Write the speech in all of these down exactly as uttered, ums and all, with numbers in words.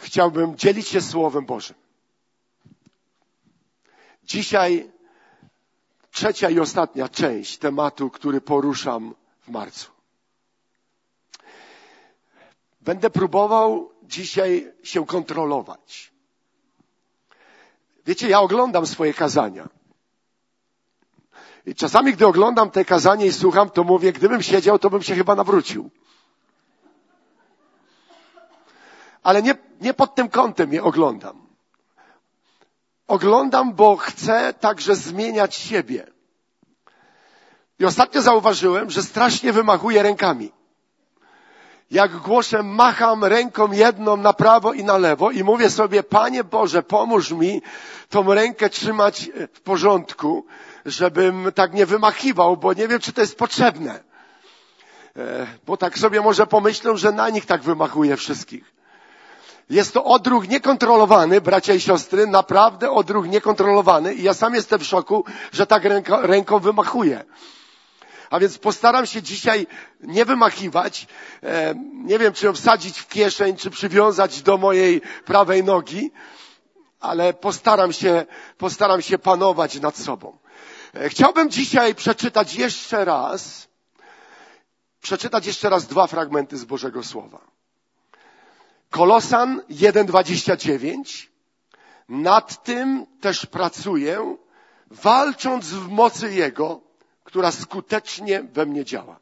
chciałbym dzielić się Słowem Bożym. Dzisiaj trzecia i ostatnia część tematu, który poruszam w marcu. Będę próbował dzisiaj się kontrolować. Wiecie, ja oglądam swoje kazania. I czasami, gdy oglądam te kazanie i słucham, to mówię, gdybym siedział, to bym się chyba nawrócił. Ale nie, nie pod tym kątem je oglądam. Oglądam, bo chcę także zmieniać siebie. I ostatnio zauważyłem, że strasznie wymachuję rękami. Jak głoszę, macham ręką jedną na prawo i na lewo i mówię sobie, Panie Boże, pomóż mi tą rękę trzymać w porządku, żebym tak nie wymachiwał, bo nie wiem, czy to jest potrzebne. Bo tak sobie może pomyślą, że na nich tak wymachuję wszystkich. Jest to odruch niekontrolowany, bracia i siostry, naprawdę odruch niekontrolowany i ja sam jestem w szoku, że tak ręko, ręką wymachuję. A więc postaram się dzisiaj nie wymachiwać, e, nie wiem, czy ją wsadzić w kieszeń, czy przywiązać do mojej prawej nogi, ale postaram się, postaram się panować nad sobą. E, chciałbym dzisiaj przeczytać jeszcze raz, przeczytać jeszcze raz dwa fragmenty z Bożego Słowa. Kolosan jeden, dwadzieścia dziewięć. Nad tym też pracuję, walcząc w mocy Jego, która skutecznie we mnie działa.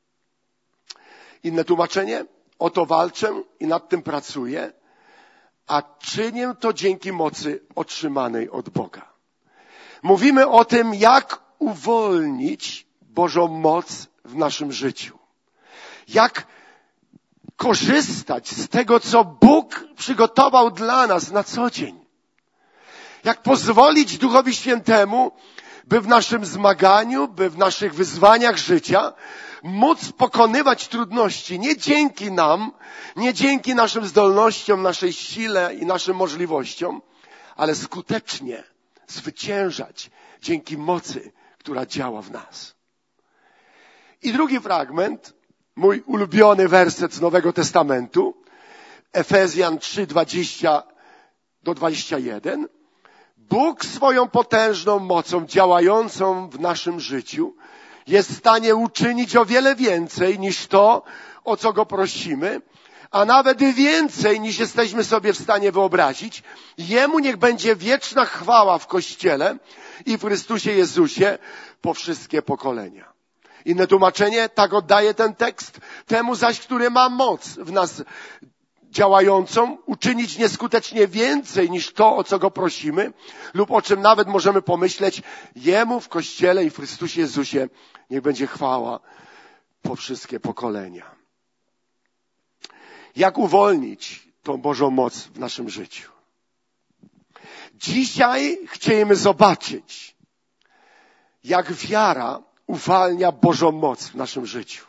Inne tłumaczenie. Oto walczę i nad tym pracuję, a czynię to dzięki mocy otrzymanej od Boga. Mówimy o tym, jak uwolnić Bożą moc w naszym życiu. Jak korzystać z tego, co Bóg przygotował dla nas na co dzień. Jak pozwolić Duchowi Świętemu, by w naszym zmaganiu, by w naszych wyzwaniach życia móc pokonywać trudności nie dzięki nam, nie dzięki naszym zdolnościom, naszej sile i naszym możliwościom, ale skutecznie zwyciężać dzięki mocy, która działa w nas. I drugi fragment, mój ulubiony werset z Nowego Testamentu, Efezjan trzy, dwadzieścia do dwudziestego pierwszego. Bóg swoją potężną mocą działającą w naszym życiu jest w stanie uczynić o wiele więcej niż to, o co Go prosimy, a nawet więcej niż jesteśmy sobie w stanie wyobrazić. Jemu niech będzie wieczna chwała w Kościele i w Chrystusie Jezusie po wszystkie pokolenia. Inne tłumaczenie, tak oddaje ten tekst, temu zaś, który ma moc w nas działającą, uczynić nieskutecznie więcej niż to, o co Go prosimy, lub o czym nawet możemy pomyśleć, Jemu w Kościele i w Chrystusie Jezusie niech będzie chwała po wszystkie pokolenia. Jak uwolnić tą Bożą moc w naszym życiu? Dzisiaj chcemy zobaczyć, jak wiara uwalnia Bożą moc w naszym życiu.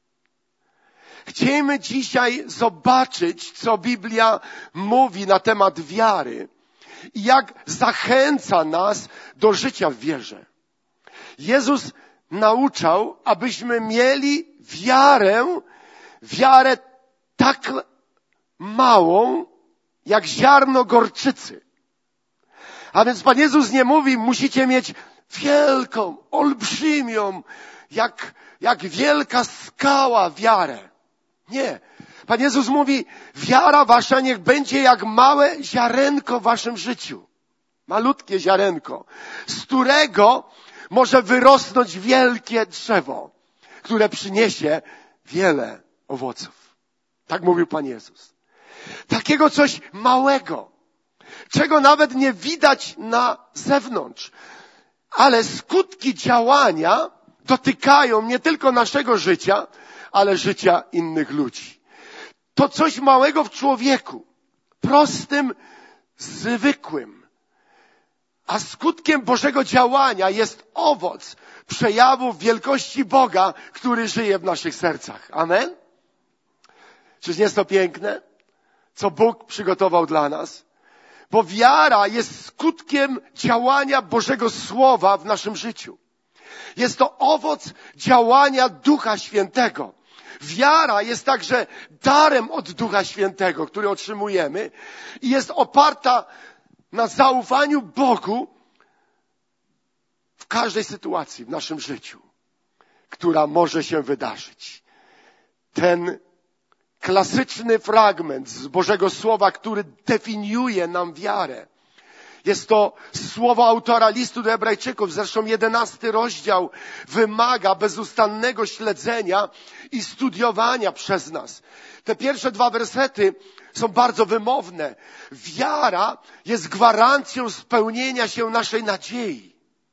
Chcemy dzisiaj zobaczyć, co Biblia mówi na temat wiary i jak zachęca nas do życia w wierze. Jezus nauczał, abyśmy mieli wiarę, wiarę tak małą, jak ziarno gorczycy. A więc Pan Jezus nie mówi, musicie mieć wielką, olbrzymią, jak, jak wielka skała wiarę. Nie. Pan Jezus mówi, wiara wasza niech będzie jak małe ziarenko w waszym życiu. Malutkie ziarenko, z którego może wyrosnąć wielkie drzewo, które przyniesie wiele owoców. Tak mówił Pan Jezus. Takiego coś małego, czego nawet nie widać na zewnątrz, ale skutki działania dotykają nie tylko naszego życia, ale życia innych ludzi. To coś małego w człowieku, prostym, zwykłym. A skutkiem Bożego działania jest owoc przejawów wielkości Boga, który żyje w naszych sercach. Amen? Czyż nie jest to piękne, co Bóg przygotował dla nas? Bo wiara jest skutkiem działania Bożego Słowa w naszym życiu. Jest to owoc działania Ducha Świętego, Wiara jest także darem od Ducha Świętego, który otrzymujemy i jest oparta na zaufaniu Bogu w każdej sytuacji w naszym życiu, która może się wydarzyć. Ten klasyczny fragment z Bożego Słowa, który definiuje nam wiarę, jest to słowo autora listu do Hebrajczyków, zresztą jedenasty rozdział wymaga bezustannego śledzenia i studiowania przez nas. Te pierwsze dwa wersety są bardzo wymowne. Wiara jest gwarancją spełnienia się naszej nadziei.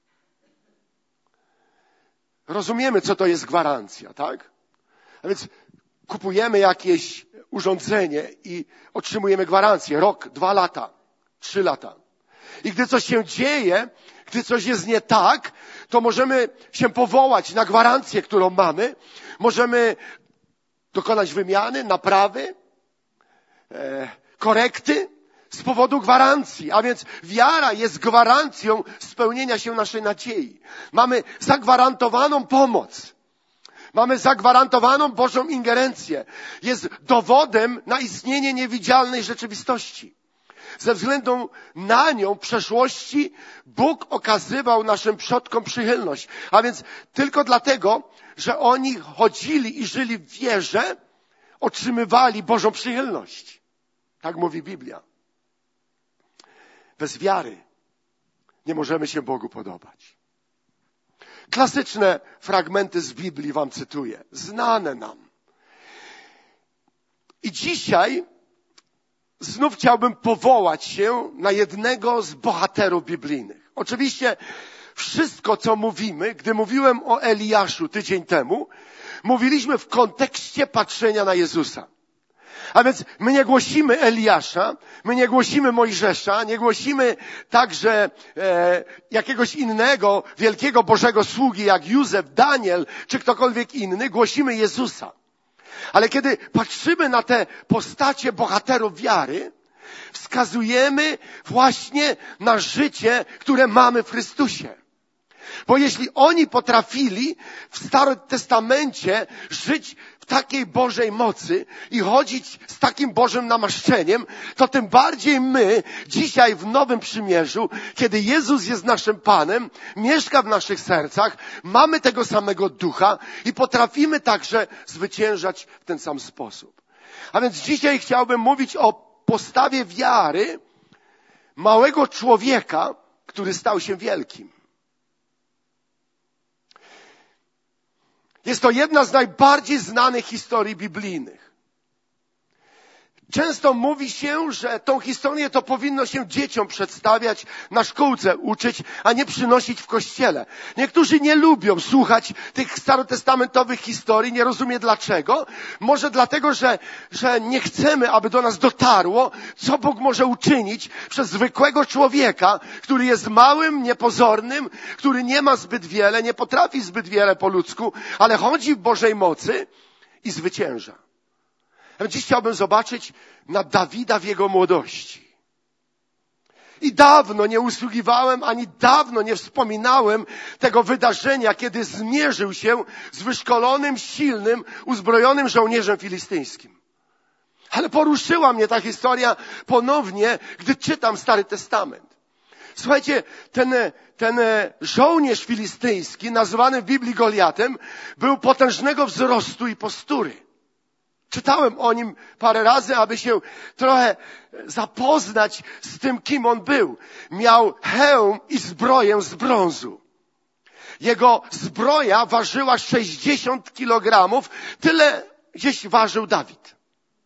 Rozumiemy, co to jest gwarancja, tak? A więc kupujemy jakieś urządzenie i otrzymujemy gwarancję. Rok, dwa lata, trzy lata. I gdy coś się dzieje, gdy coś jest nie tak, to możemy się powołać na gwarancję, którą mamy. Możemy dokonać wymiany, naprawy, e, korekty z powodu gwarancji. A więc wiara jest gwarancją spełnienia się naszej nadziei. Mamy zagwarantowaną pomoc. Mamy zagwarantowaną Bożą ingerencję. Jest dowodem na istnienie niewidzialnej rzeczywistości. Ze względu na nią w przeszłości Bóg okazywał naszym przodkom przychylność. A więc tylko dlatego, że oni chodzili i żyli w wierze, otrzymywali Bożą przychylność. Tak mówi Biblia. Bez wiary nie możemy się Bogu podobać. Klasyczne fragmenty z Biblii wam cytuję. Znane nam. I dzisiaj znów chciałbym powołać się na jednego z bohaterów biblijnych. Oczywiście wszystko, co mówimy, gdy mówiłem o Eliaszu tydzień temu, mówiliśmy w kontekście patrzenia na Jezusa. A więc my nie głosimy Eliasza, my nie głosimy Mojżesza, nie głosimy także e, jakiegoś innego wielkiego Bożego sługi jak Józef, Daniel czy ktokolwiek inny. Głosimy Jezusa. Ale kiedy patrzymy na te postacie bohaterów wiary, wskazujemy właśnie na życie, które mamy w Chrystusie. Bo jeśli oni potrafili w Starym Testamencie żyć w takiej Bożej mocy i chodzić z takim Bożym namaszczeniem, to tym bardziej my dzisiaj w Nowym Przymierzu, kiedy Jezus jest naszym Panem, mieszka w naszych sercach, mamy tego samego Ducha i potrafimy także zwyciężać w ten sam sposób. A więc dzisiaj chciałbym mówić o postawie wiary małego człowieka, który stał się wielkim. Jest to jedna z najbardziej znanych historii biblijnych. Często mówi się, że tą historię to powinno się dzieciom przedstawiać, na szkółce uczyć, a nie przynosić w kościele. Niektórzy nie lubią słuchać tych starotestamentowych historii, nie rozumiem dlaczego. Może dlatego, że, że nie chcemy, aby do nas dotarło, co Bóg może uczynić przez zwykłego człowieka, który jest małym, niepozornym, który nie ma zbyt wiele, nie potrafi zbyt wiele po ludzku, ale chodzi w Bożej mocy i zwycięża. Dziś chciałbym zobaczyć na Dawida w jego młodości. I dawno nie usługiwałem, ani dawno nie wspominałem tego wydarzenia, kiedy zmierzył się z wyszkolonym, silnym, uzbrojonym żołnierzem filistyńskim. Ale poruszyła mnie ta historia ponownie, gdy czytam Stary Testament. Słuchajcie, ten, ten żołnierz filistyński, nazywany w Biblii Goliatem, był potężnego wzrostu i postury. Czytałem o nim parę razy, aby się trochę zapoznać z tym, kim on był. Miał hełm i zbroję z brązu. Jego zbroja ważyła sześćdziesiąt kilogramów, tyle gdzieś ważył Dawid.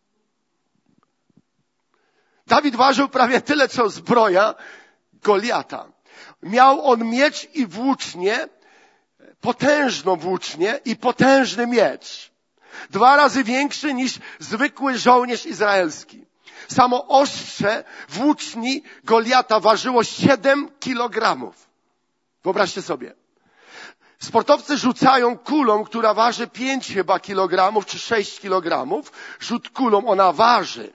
Dawid ważył prawie tyle, co zbroja Goliata. Miał on miecz i włócznię, potężną włócznię i potężny miecz. Dwa razy większy niż zwykły żołnierz izraelski. Samo ostrze włóczni Goliata ważyło siedem kilogramów. Wyobraźcie sobie. Sportowcy rzucają kulą, która waży pięć chyba kilogramów, czy sześć kilogramów. Rzut kulą, ona waży.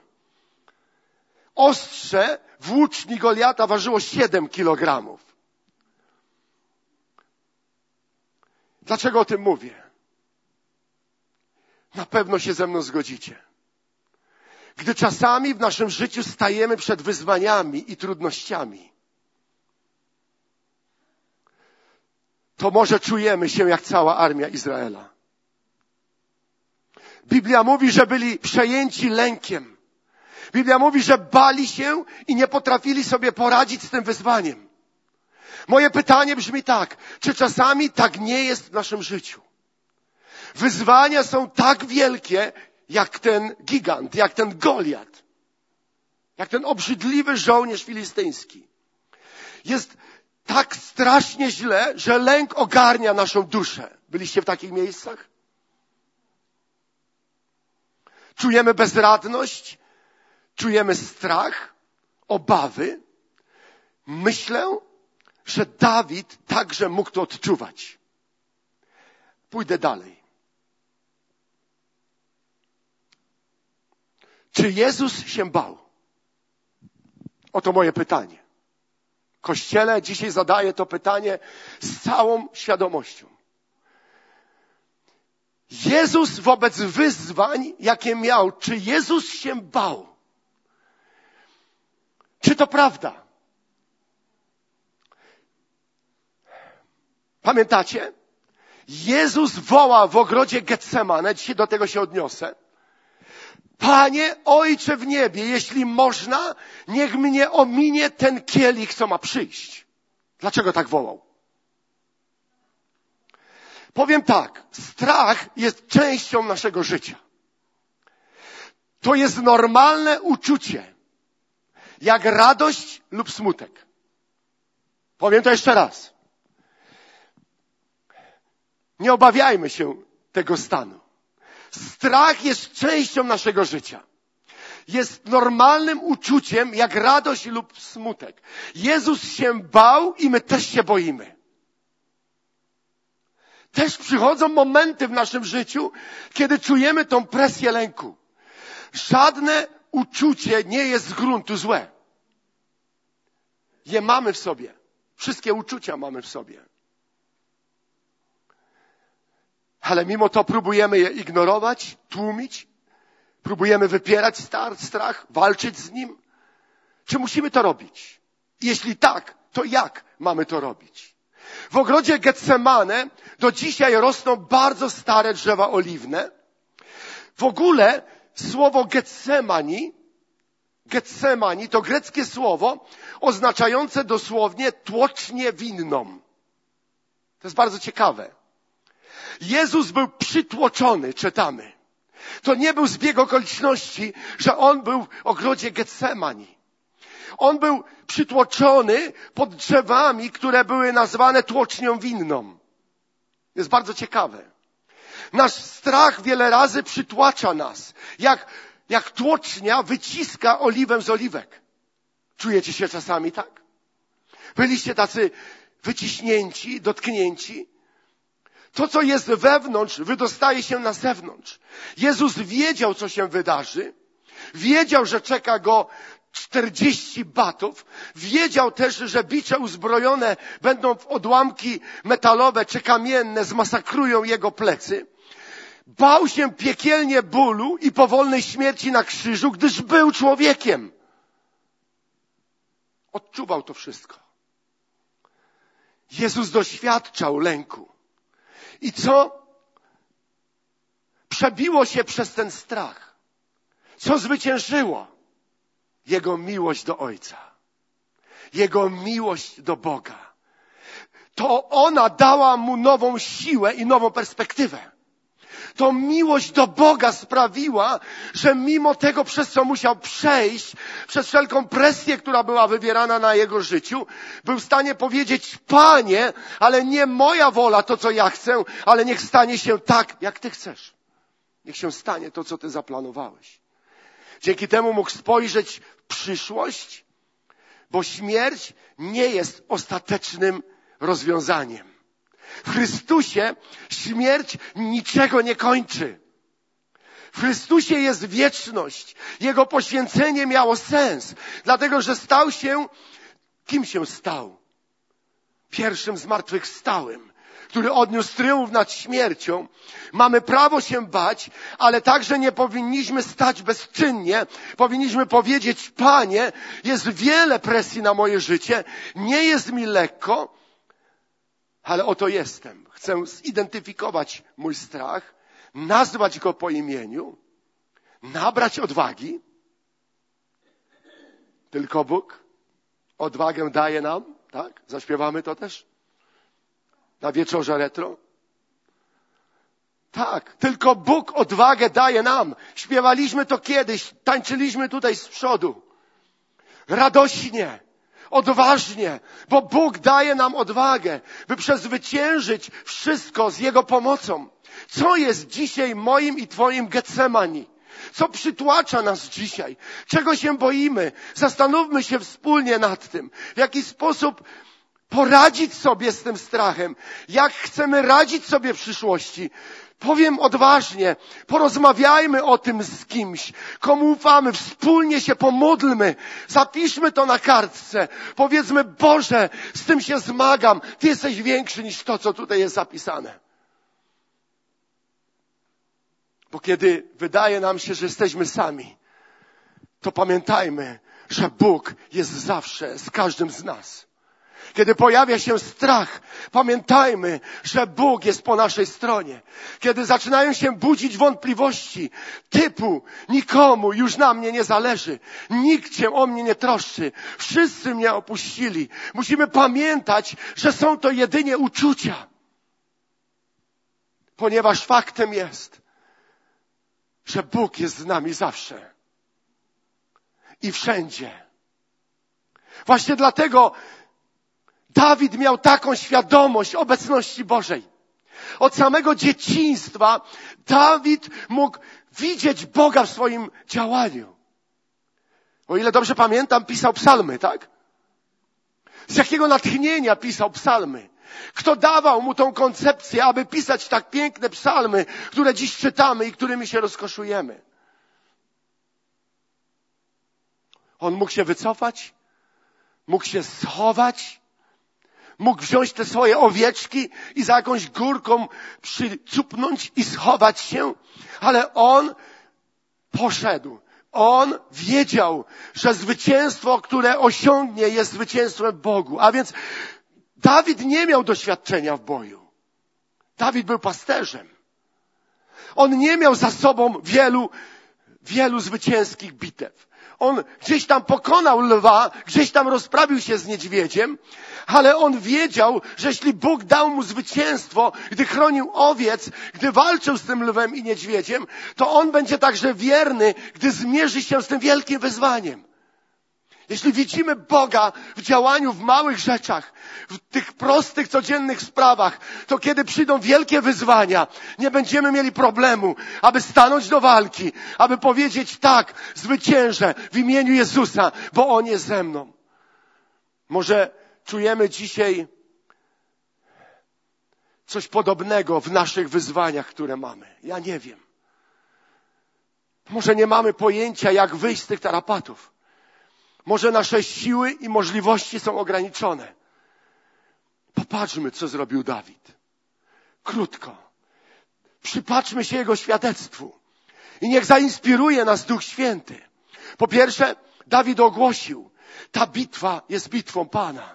Ostrze włóczni Goliata ważyło siedem kilogramów. Dlaczego o tym mówię? Na pewno się ze mną zgodzicie. Gdy czasami w naszym życiu stajemy przed wyzwaniami i trudnościami, to może czujemy się jak cała armia Izraela. Biblia mówi, że byli przejęci lękiem. Biblia mówi, że bali się i nie potrafili sobie poradzić z tym wyzwaniem. Moje pytanie brzmi tak, czy czasami tak nie jest w naszym życiu? Wyzwania są tak wielkie, jak ten gigant, jak ten Goliat, jak ten obrzydliwy żołnierz filistyński. Jest tak strasznie źle, że lęk ogarnia naszą duszę. Byliście w takich miejscach? Czujemy bezradność, czujemy strach, obawy. Myślę, że Dawid także mógł to odczuwać. Pójdę dalej. Czy Jezus się bał? Oto moje pytanie. Kościele dzisiaj zadaję to pytanie z całą świadomością. Jezus wobec wyzwań, jakie miał, czy Jezus się bał? Czy to prawda? Pamiętacie? Jezus woła w ogrodzie Getsemane, dzisiaj do tego się odniosę. Panie, Ojcze w niebie, jeśli można, niech mnie ominie ten kielich, co ma przyjść. Dlaczego tak wołał? Powiem tak, strach jest częścią naszego życia. To jest normalne uczucie, jak radość lub smutek. Powiem to jeszcze raz. Nie obawiajmy się tego stanu. Strach jest częścią naszego życia. Jest normalnym uczuciem, jak radość lub smutek. Jezus się bał i my też się boimy. Też przychodzą momenty w naszym życiu, kiedy czujemy tą presję lęku. Żadne uczucie nie jest z gruntu złe. Je mamy w sobie. Wszystkie uczucia mamy w sobie. Ale mimo to próbujemy je ignorować, tłumić. Próbujemy wypierać star, strach, walczyć z nim. Czy musimy to robić? Jeśli tak, to jak mamy to robić? W ogrodzie Getsemane do dzisiaj rosną bardzo stare drzewa oliwne. W ogóle słowo Getsemani, Getsemani to greckie słowo oznaczające dosłownie tłocznię winną. To jest bardzo ciekawe. Jezus był przytłoczony, czytamy. To nie był zbieg okoliczności, że On był w ogrodzie Getsemani. On był przytłoczony pod drzewami, które były nazwane tłocznią winną. Jest bardzo ciekawe. Nasz strach wiele razy przytłacza nas. Jak, jak tłocznia wyciska oliwę z oliwek. Czujecie się czasami tak? Byliście tacy wyciśnięci, dotknięci. To, co jest wewnątrz, wydostaje się na zewnątrz. Jezus wiedział, co się wydarzy. Wiedział, że czeka go czterdzieści batów. Wiedział też, że bicze uzbrojone będą w odłamki metalowe czy kamienne, zmasakrują jego plecy. Bał się piekielnie bólu i powolnej śmierci na krzyżu, gdyż był człowiekiem. Odczuwał to wszystko. Jezus doświadczał lęku. I co przebiło się przez ten strach? Co zwyciężyło? Jego miłość do Ojca. Jego miłość do Boga. To ona dała mu nową siłę i nową perspektywę. To miłość do Boga sprawiła, że mimo tego, przez co musiał przejść, przez wszelką presję, która była wywierana na jego życiu, był w stanie powiedzieć: Panie, ale nie moja wola to, co ja chcę, ale niech stanie się tak, jak Ty chcesz. Niech się stanie to, co Ty zaplanowałeś. Dzięki temu mógł spojrzeć w przyszłość, bo śmierć nie jest ostatecznym rozwiązaniem. W Chrystusie śmierć niczego nie kończy. W Chrystusie jest wieczność. Jego poświęcenie miało sens, dlatego że stał się, kim się stał? Pierwszym zmartwychwstałym, który odniósł triumf nad śmiercią. Mamy prawo się bać, ale także nie powinniśmy stać bezczynnie. Powinniśmy powiedzieć, Panie, jest wiele presji na moje życie, nie jest mi lekko, ale oto jestem. Chcę zidentyfikować mój strach, nazwać go po imieniu, nabrać odwagi. Tylko Bóg odwagę daje nam, tak? Zaśpiewamy to też? Na wieczorze retro? Tak, tylko Bóg odwagę daje nam. Śpiewaliśmy to kiedyś, tańczyliśmy tutaj z przodu. Radośnie, odważnie, bo Bóg daje nam odwagę, by przezwyciężyć wszystko z Jego pomocą. Co jest dzisiaj moim i Twoim Getsemani? Co przytłacza nas dzisiaj? Czego się boimy? Zastanówmy się wspólnie nad tym. W jaki sposób poradzić sobie z tym strachem? Jak chcemy radzić sobie w przyszłości? Powiem odważnie, porozmawiajmy o tym z kimś, komu ufamy, wspólnie się pomódlmy, zapiszmy to na kartce, powiedzmy, Boże, z tym się zmagam, Ty jesteś większy niż to, co tutaj jest zapisane. Bo kiedy wydaje nam się, że jesteśmy sami, to pamiętajmy, że Bóg jest zawsze z każdym z nas. Kiedy pojawia się strach, pamiętajmy, że Bóg jest po naszej stronie. Kiedy zaczynają się budzić wątpliwości typu nikomu już na mnie nie zależy, nikt się o mnie nie troszczy, wszyscy mnie opuścili. Musimy pamiętać, że są to jedynie uczucia. Ponieważ faktem jest, że Bóg jest z nami zawsze i wszędzie. Właśnie dlatego Dawid miał taką świadomość obecności Bożej. Od samego dzieciństwa Dawid mógł widzieć Boga w swoim działaniu. O ile dobrze pamiętam, pisał psalmy, tak? Z jakiego natchnienia pisał psalmy? Kto dawał mu tą koncepcję, aby pisać tak piękne psalmy, które dziś czytamy i którymi się rozkoszujemy? On mógł się wycofać, mógł się schować, mógł wziąć te swoje owieczki i za jakąś górką przycupnąć i schować się, ale on poszedł. On wiedział, że zwycięstwo, które osiągnie, jest zwycięstwem Bogu. A więc Dawid nie miał doświadczenia w boju. Dawid był pasterzem. On nie miał za sobą wielu, wielu zwycięskich bitew. On gdzieś tam pokonał lwa, gdzieś tam rozprawił się z niedźwiedziem, ale on wiedział, że jeśli Bóg dał mu zwycięstwo, gdy chronił owiec, gdy walczył z tym lwem i niedźwiedziem, to on będzie także wierny, gdy zmierzy się z tym wielkim wyzwaniem. Jeśli widzimy Boga w działaniu w małych rzeczach, w tych prostych, codziennych sprawach, to kiedy przyjdą wielkie wyzwania, nie będziemy mieli problemu, aby stanąć do walki, aby powiedzieć tak, zwyciężę w imieniu Jezusa, bo On jest ze mną. Może czujemy dzisiaj coś podobnego w naszych wyzwaniach, które mamy. Ja nie wiem. Może nie mamy pojęcia, jak wyjść z tych tarapatów. Może nasze siły i możliwości są ograniczone. Popatrzmy, co zrobił Dawid. Krótko. Przypatrzmy się jego świadectwu. I niech zainspiruje nas Duch Święty. Po pierwsze, Dawid ogłosił, ta bitwa jest bitwą Pana.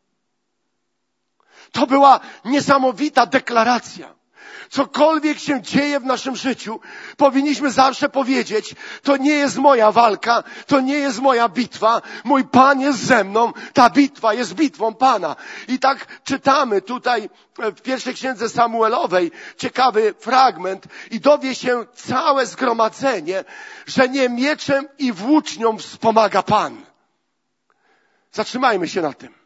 To była niesamowita deklaracja. Cokolwiek się dzieje w naszym życiu, powinniśmy zawsze powiedzieć, to nie jest moja walka, to nie jest moja bitwa, mój Pan jest ze mną, ta bitwa jest bitwą Pana. I tak czytamy tutaj w pierwszej księdze Samuelowej ciekawy fragment i dowie się całe zgromadzenie, że nie mieczem i włócznią wspomaga Pan. Zatrzymajmy się na tym.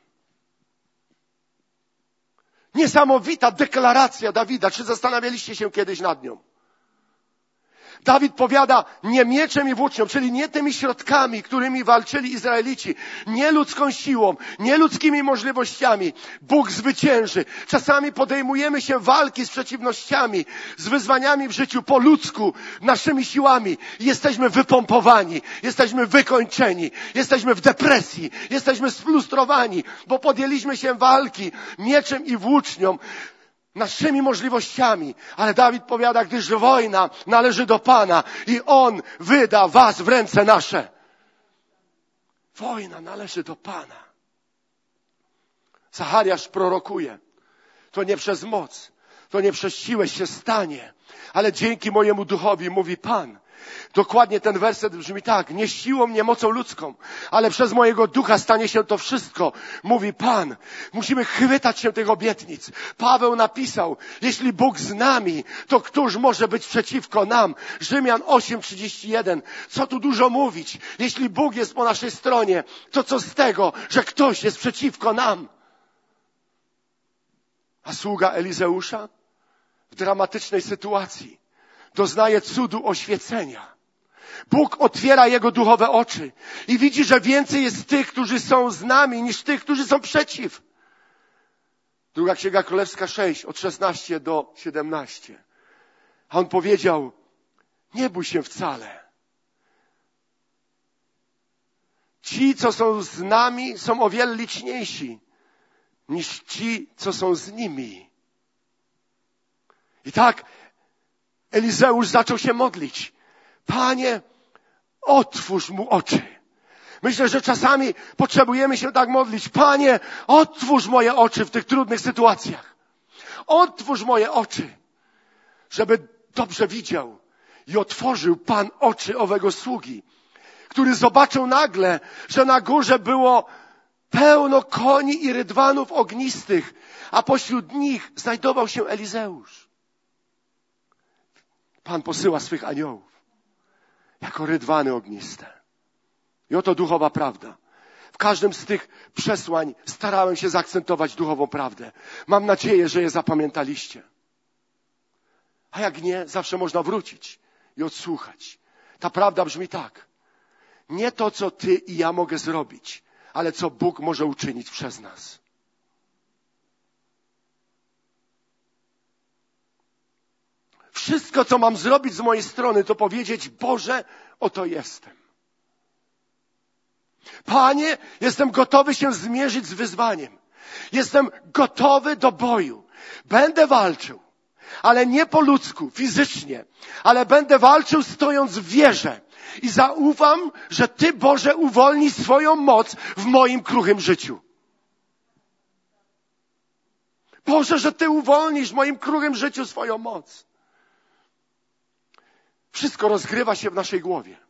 Niesamowita deklaracja Dawida. Czy zastanawialiście się kiedyś nad nią? Dawid powiada, nie mieczem i włócznią, czyli nie tymi środkami, którymi walczyli Izraelici, nie ludzką siłą, nie ludzkimi możliwościami. Bóg zwycięży. Czasami podejmujemy się walki z przeciwnościami, z wyzwaniami w życiu po ludzku, naszymi siłami. Jesteśmy wypompowani, jesteśmy wykończeni, jesteśmy w depresji, jesteśmy sfrustrowani, bo podjęliśmy się walki mieczem i włócznią. naszymi możliwościami. Ale Dawid powiada, gdyż wojna należy do Pana i On wyda was w ręce nasze. Wojna należy do Pana. Zachariasz prorokuje. To nie przez moc, to nie przez siłę się stanie, ale dzięki mojemu duchowi, mówi Pan. Dokładnie ten werset brzmi tak. Nie siłą, nie mocą ludzką, ale przez mojego ducha stanie się to wszystko, mówi Pan. Musimy chwytać się tych obietnic. Paweł napisał, jeśli Bóg z nami, to któż może być przeciwko nam? Rzymian osiem trzydzieści jeden. Co tu dużo mówić? Jeśli Bóg jest po naszej stronie, to co z tego, że ktoś jest przeciwko nam? A sługa Elizeusza w dramatycznej sytuacji doznaje cudu oświecenia. Bóg otwiera jego duchowe oczy i widzi, że więcej jest tych, którzy są z nami, niż tych, którzy są przeciw. Druga Księga Królewska sześć, od szesnaście do siedemnastu. A on powiedział, nie bój się wcale. Ci, co są z nami, są o wiele liczniejsi niż ci, co są z nimi. I tak Elizeusz zaczął się modlić. Panie, otwórz mu oczy. Myślę, że czasami potrzebujemy się tak modlić. Panie, otwórz moje oczy w tych trudnych sytuacjach. Otwórz moje oczy, żeby dobrze widział. I otworzył Pan oczy owego sługi, który zobaczył nagle, że na górze było pełno koni i rydwanów ognistych, a pośród nich znajdował się Elizeusz. Pan posyła swych aniołów jako rydwany ogniste. I oto duchowa prawda. W każdym z tych przesłań starałem się zaakcentować duchową prawdę. Mam nadzieję, że je zapamiętaliście. A jak nie, zawsze można wrócić i odsłuchać. Ta prawda brzmi tak. Nie to, co ty i ja mogę zrobić, ale co Bóg może uczynić przez nas. Wszystko, co mam zrobić z mojej strony, to powiedzieć, Boże, oto jestem. Panie, jestem gotowy się zmierzyć z wyzwaniem. Jestem gotowy do boju. Będę walczył, ale nie po ludzku, fizycznie, ale będę walczył stojąc w wierze. I zaufam, że Ty, Boże, uwolnisz swoją moc w moim kruchym życiu. Boże, że Ty uwolnisz w moim kruchym życiu swoją moc. Wszystko rozgrywa się w naszej głowie.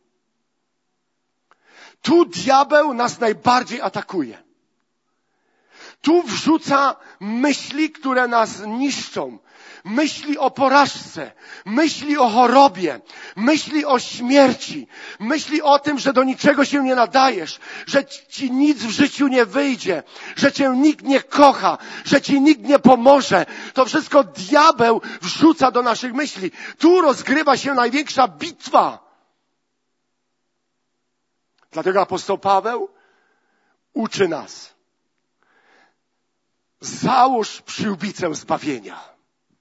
Tu diabeł nas najbardziej atakuje. Tu wrzuca myśli, które nas niszczą. Myśli o porażce, myśli o chorobie, myśli o śmierci, myśli o tym, że do niczego się nie nadajesz, że ci nic w życiu nie wyjdzie, że cię nikt nie kocha, że ci nikt nie pomoże. To wszystko diabeł wrzuca do naszych myśli. Tu rozgrywa się największa bitwa. Dlatego apostoł Paweł uczy nas. Załóż przyłbicę zbawienia.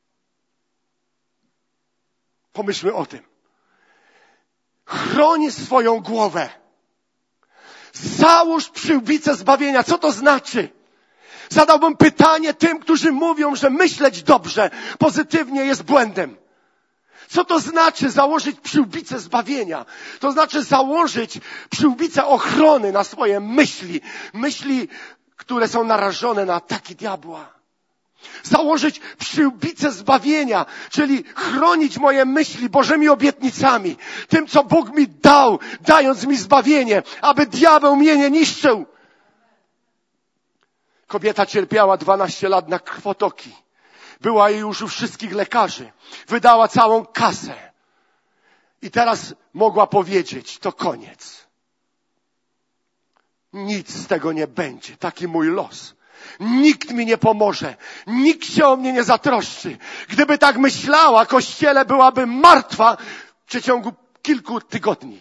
Pomyślmy o tym. Chroń swoją głowę. Załóż przyłbicę zbawienia. Co to znaczy? Zadałbym pytanie tym, którzy mówią, że myśleć dobrze, pozytywnie jest błędem. Co to znaczy założyć przyłbicę zbawienia? To znaczy założyć przyłbicę ochrony na swoje myśli. Myśli, które są narażone na ataki diabła. Założyć przyłbicę zbawienia, czyli chronić moje myśli Bożymi obietnicami. Tym, co Bóg mi dał, dając mi zbawienie, aby diabeł mnie nie niszczył. Kobieta cierpiała dwanaście lat na krwotoki. Była jej już u wszystkich lekarzy. Wydała całą kasę. I teraz mogła powiedzieć, to koniec. Nic z tego nie będzie. Taki mój los. Nikt mi nie pomoże. Nikt się o mnie nie zatroszczy. Gdyby tak myślała, Kościele byłaby martwa w przeciągu kilku tygodni.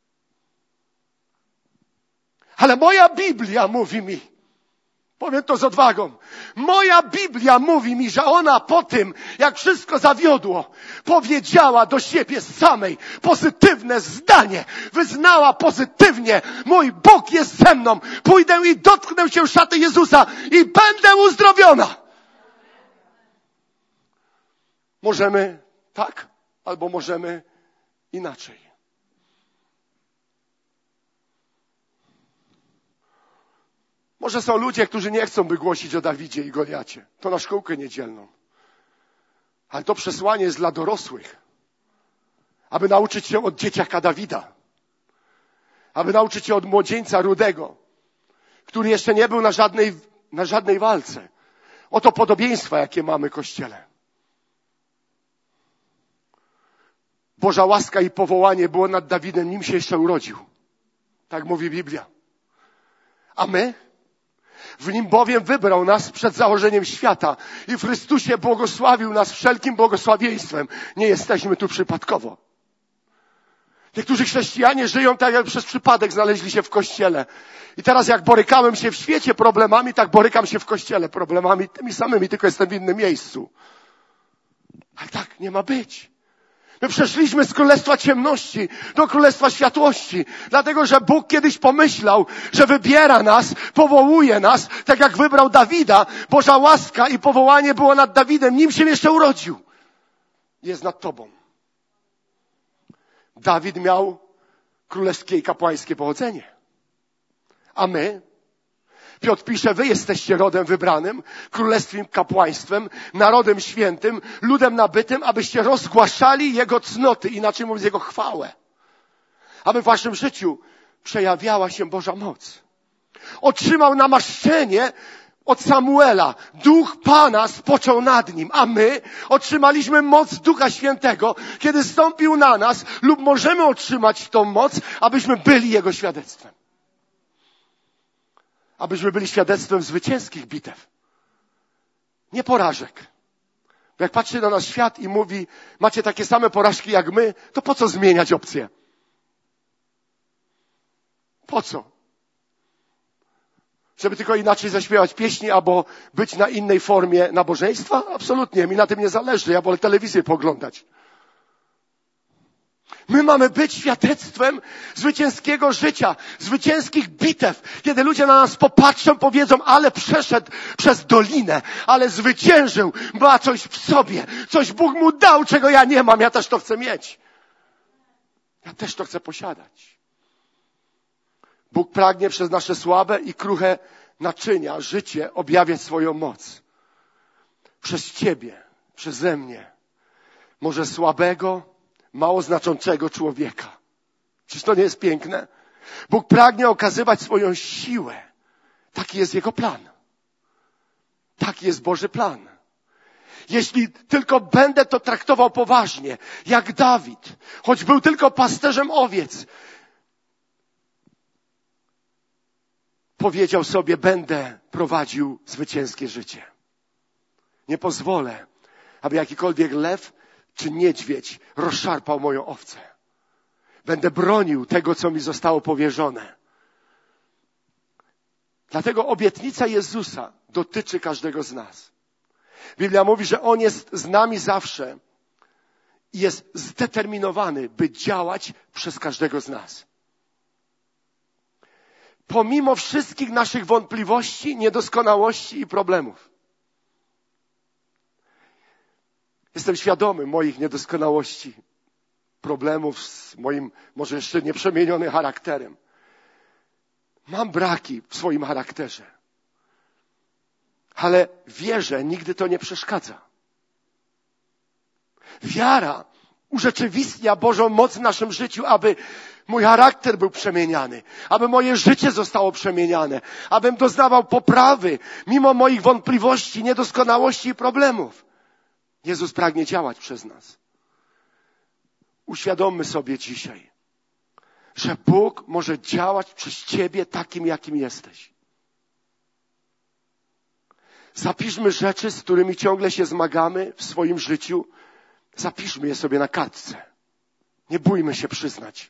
Ale moja Biblia mówi mi, powiem to z odwagą, moja Biblia mówi mi, że ona po tym, jak wszystko zawiodło, powiedziała do siebie samej pozytywne zdanie. Wyznała pozytywnie, mój Bóg jest ze mną. Pójdę i dotknę się szaty Jezusa i będę uzdrowiona. Możemy tak, albo możemy inaczej. Może są ludzie, którzy nie chcą, by głosić o Dawidzie i Goliacie. To na szkółkę niedzielną. Ale to przesłanie jest dla dorosłych. Aby nauczyć się od dzieciaka Dawida. Aby nauczyć się od młodzieńca Rudego, który jeszcze nie był na żadnej, na żadnej walce. Oto podobieństwa, jakie mamy w Kościele. Boża łaska i powołanie było nad Dawidem, nim się jeszcze urodził. Tak mówi Biblia. A my? W nim bowiem wybrał nas przed założeniem świata i w Chrystusie błogosławił nas wszelkim błogosławieństwem. Nie jesteśmy tu przypadkowo. Niektórzy chrześcijanie żyją tak, jak przez przypadek znaleźli się w Kościele. I teraz jak borykałem się w świecie problemami, tak borykam się w Kościele problemami tymi samymi, tylko jestem w innym miejscu. Ale tak nie ma być. My przeszliśmy z królestwa ciemności do królestwa światłości. Dlatego, że Bóg kiedyś pomyślał, że wybiera nas, powołuje nas, tak jak wybrał Dawida. Boża łaska i powołanie było nad Dawidem, nim się jeszcze urodził. Jest nad tobą. Dawid miał królewskie i kapłańskie pochodzenie. A my? Piotr pisze, wy jesteście rodem wybranym, królestwem, kapłaństwem, narodem świętym, ludem nabytym, abyście rozgłaszali Jego cnoty, inaczej mówiąc Jego chwałę. Aby w waszym życiu przejawiała się Boża moc. Otrzymał namaszczenie od Samuela. Duch Pana spoczął nad nim, a my otrzymaliśmy moc Ducha Świętego, kiedy zstąpił na nas lub możemy otrzymać tą moc, abyśmy byli Jego świadectwem. Abyśmy byli świadectwem zwycięskich bitew. Nie porażek. Bo jak patrzy na nas świat i mówi, macie takie same porażki jak my, to po co zmieniać opcję? Po co? Żeby tylko inaczej zaśpiewać pieśni albo być na innej formie nabożeństwa? Absolutnie, mi na tym nie zależy. Ja wolę telewizję pooglądać. My mamy być świadectwem zwycięskiego życia, zwycięskich bitew. Kiedy ludzie na nas popatrzą, powiedzą, ale przeszedł przez dolinę, ale zwyciężył, ma coś w sobie. Coś Bóg mu dał, czego ja nie mam. Ja też to chcę mieć. Ja też to chcę posiadać. Bóg pragnie przez nasze słabe i kruche naczynia, życie, objawiać swoją moc. Przez ciebie, przeze mnie. Może słabego, mało znaczącego człowieka. Czyż to nie jest piękne? Bóg pragnie okazywać swoją siłę. Taki jest Jego plan. Taki jest Boży plan. Jeśli tylko będę to traktował poważnie, jak Dawid, choć był tylko pasterzem owiec, powiedział sobie, będę prowadził zwycięskie życie. Nie pozwolę, aby jakikolwiek lew czy niedźwiedź rozszarpał moją owcę. Będę bronił tego, co mi zostało powierzone. Dlatego obietnica Jezusa dotyczy każdego z nas. Biblia mówi, że On jest z nami zawsze i jest zdeterminowany, by działać przez każdego z nas. Pomimo wszystkich naszych wątpliwości, niedoskonałości i problemów. Jestem świadomy moich niedoskonałości, problemów z moim może jeszcze nieprzemienionym charakterem. Mam braki w swoim charakterze. Ale wierzę, nigdy to nie przeszkadza. Wiara urzeczywistnia Bożą moc w naszym życiu, aby mój charakter był przemieniany, aby moje życie zostało przemieniane, abym doznawał poprawy mimo moich wątpliwości, niedoskonałości i problemów. Jezus pragnie działać przez nas. Uświadommy sobie dzisiaj, że Bóg może działać przez ciebie takim, jakim jesteś. Zapiszmy rzeczy, z którymi ciągle się zmagamy w swoim życiu. Zapiszmy je sobie na kartce. Nie bójmy się przyznać.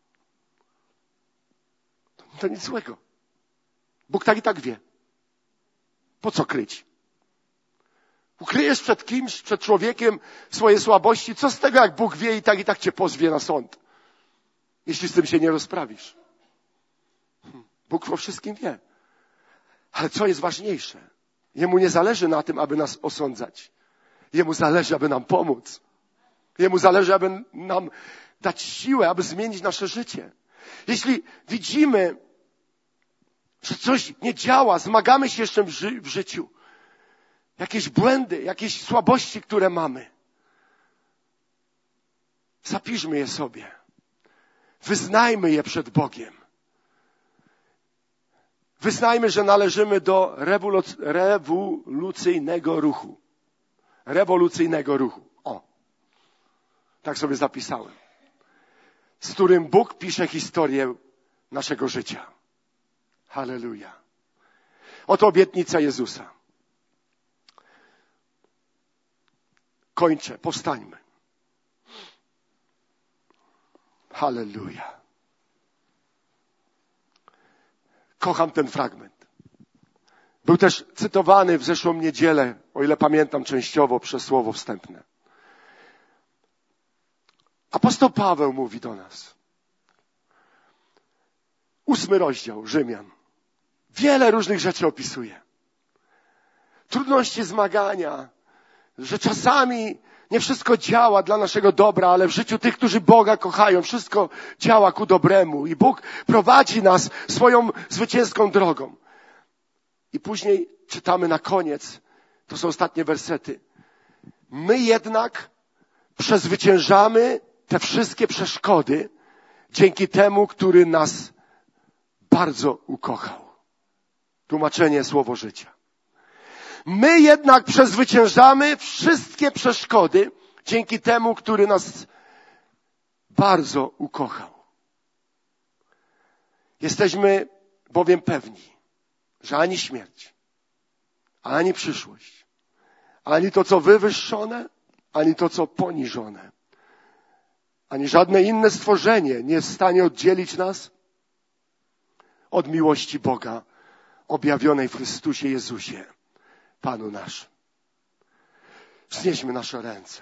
To nic złego. Bóg tak i tak wie. Po co kryć? Ukryjesz przed kimś, przed człowiekiem swoje słabości. Co z tego, jak Bóg wie i tak i tak cię pozwie na sąd? Jeśli z tym się nie rozprawisz. Bóg o wszystkim wie. Ale co jest ważniejsze? Jemu nie zależy na tym, aby nas osądzać. Jemu zależy, aby nam pomóc. Jemu zależy, aby nam dać siłę, aby zmienić nasze życie. Jeśli widzimy, że coś nie działa, zmagamy się jeszcze w, ży- w życiu, jakieś błędy, jakieś słabości, które mamy, zapiszmy je sobie. Wyznajmy je przed Bogiem. Wyznajmy, że należymy do rewoluc- rewolucyjnego ruchu. Rewolucyjnego ruchu. O, tak sobie zapisałem. Z którym Bóg pisze historię naszego życia. Halleluja. Oto obietnica Jezusa. Kończę, powstańmy. Halleluja. Kocham ten fragment. Był też cytowany w zeszłą niedzielę, o ile pamiętam częściowo, przez słowo wstępne. Apostoł Paweł mówi do nas. Ósmy rozdział Rzymian. Wiele różnych rzeczy opisuje. Trudności, zmagania, że czasami nie wszystko działa dla naszego dobra, ale w życiu tych, którzy Boga kochają, wszystko działa ku dobremu i Bóg prowadzi nas swoją zwycięską drogą. I później czytamy na koniec, to są ostatnie wersety. My jednak przezwyciężamy te wszystkie przeszkody dzięki temu, który nas bardzo ukochał. Tłumaczenie słowo życia. My jednak przezwyciężamy wszystkie przeszkody dzięki temu, który nas bardzo ukochał. Jesteśmy bowiem pewni, że ani śmierć, ani przyszłość, ani to, co wywyższone, ani to, co poniżone, ani żadne inne stworzenie nie jest w stanie oddzielić nas od miłości Boga objawionej w Chrystusie Jezusie, Panu naszym. Wznieśmy nasze ręce.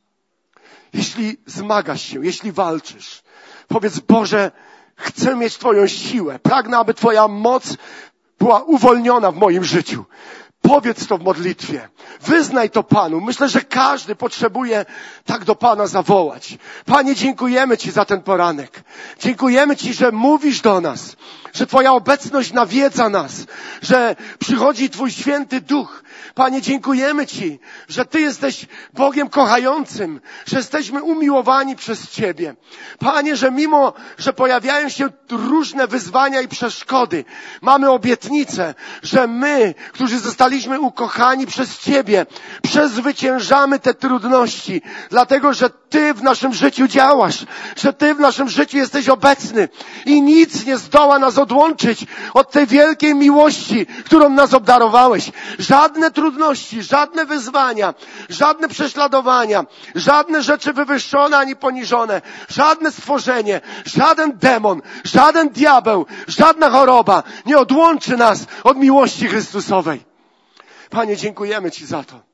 Jeśli zmagasz się, jeśli walczysz, powiedz: Boże, chcę mieć Twoją siłę. Pragnę, aby Twoja moc była uwolniona w moim życiu. Powiedz to w modlitwie. Wyznaj to Panu. Myślę, że każdy potrzebuje tak do Pana zawołać. Panie, dziękujemy Ci za ten poranek. Dziękujemy Ci, że mówisz do nas, że Twoja obecność nawiedza nas, że przychodzi Twój święty Duch. Panie, dziękujemy Ci, że Ty jesteś Bogiem kochającym, że jesteśmy umiłowani przez Ciebie. Panie, że mimo, że pojawiają się różne wyzwania i przeszkody, mamy obietnicę, że my, którzy zostaliśmy ukochani przez Ciebie, przezwyciężamy te trudności, dlatego, że Ty w naszym życiu działasz, że Ty w naszym życiu jesteś obecny i nic nie zdoła nas odłączyć od tej wielkiej miłości, którą nas obdarowałeś. Żadne trudności, żadne wyzwania, żadne prześladowania, żadne rzeczy wywyższone ani poniżone, żadne stworzenie, żaden demon, żaden diabeł, żadna choroba nie odłączy nas od miłości Chrystusowej. Panie, dziękujemy Ci za to.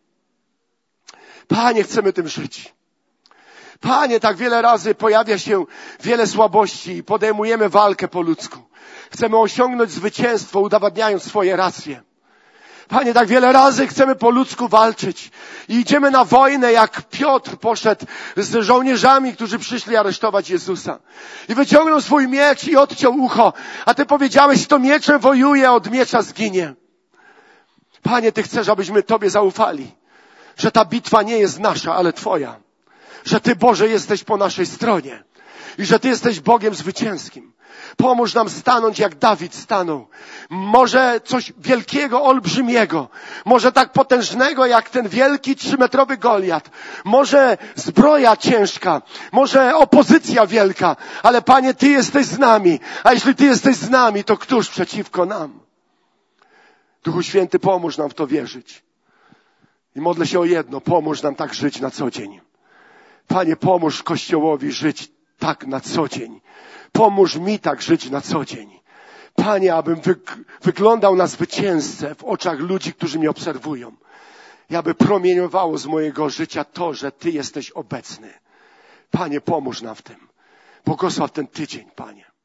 Panie, chcemy tym żyć. Panie, tak wiele razy pojawia się wiele słabości i podejmujemy walkę po ludzku. Chcemy osiągnąć zwycięstwo, udowadniając swoje racje. Panie, tak wiele razy chcemy po ludzku walczyć i idziemy na wojnę, jak Piotr poszedł z żołnierzami, którzy przyszli aresztować Jezusa. I wyciągnął swój miecz i odciął ucho, a Ty powiedziałeś: kto mieczem wojuje, od miecza zginie. Panie, Ty chcesz, abyśmy Tobie zaufali, że ta bitwa nie jest nasza, ale Twoja. Że Ty, Boże, jesteś po naszej stronie i że Ty jesteś Bogiem zwycięskim. Pomóż nam stanąć, jak Dawid stanął. Może coś wielkiego, olbrzymiego. Może tak potężnego, jak ten wielki trzymetrowy Goliat. Może zbroja ciężka. Może opozycja wielka. Ale Panie, Ty jesteś z nami. A jeśli Ty jesteś z nami, to któż przeciwko nam? Duchu Święty, pomóż nam w to wierzyć. I modlę się o jedno. Pomóż nam tak żyć na co dzień. Panie, pomóż Kościołowi żyć tak na co dzień. Pomóż mi tak żyć na co dzień. Panie, abym wyg- wyglądał na zwycięzcę w oczach ludzi, którzy mnie obserwują. I aby promieniowało z mojego życia to, że Ty jesteś obecny. Panie, pomóż nam w tym. Błogosław ten tydzień, Panie.